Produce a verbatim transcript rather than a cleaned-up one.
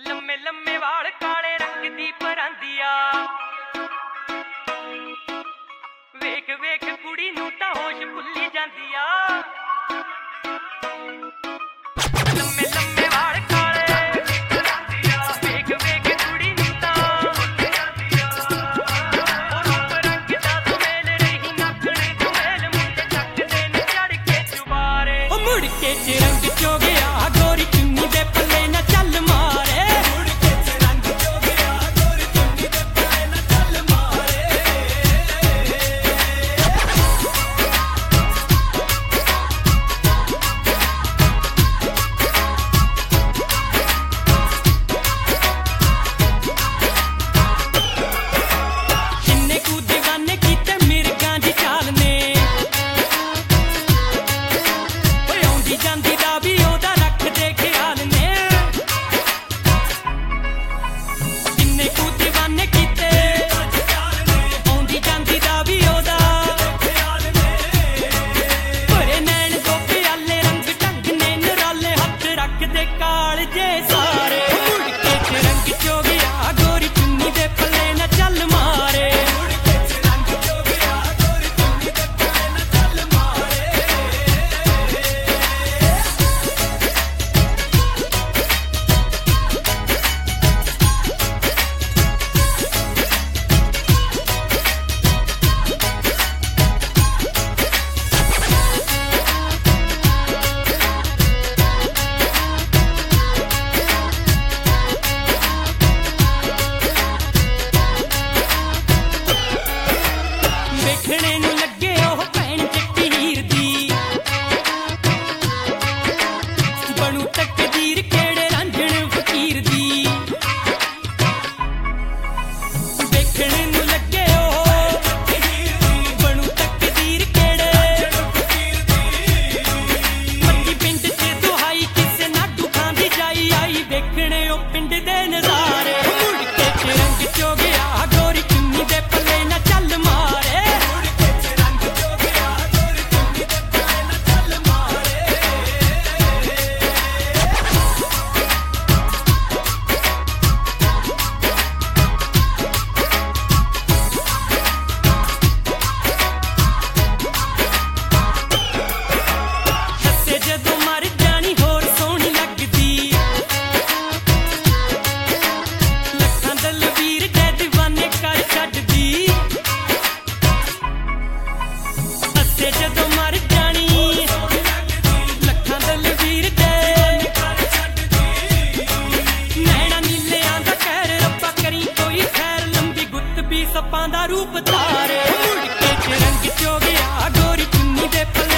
लम्मे लम्मे वाल काले रंग दी परांदिया वेख वेख कुड़ी नूं तां होश भुल्ली जांदिया। लम्मे लम्मे वाल काले परांदिया वेख वेख कुड़ी नूं तां भुल्ली जांदिया। ओ रूप रंग दा सुमेल रही नाखण सुमेल मुंडे चकदे ने चढ़ के चुबारे। ओ मुड़ के च रंग चो गया गोरी चुन्नी दे पल्ले ना चल मारे। सप्पां दा रूप धारे मुड़ के च रंग चो गया गोरी चुन्नी दे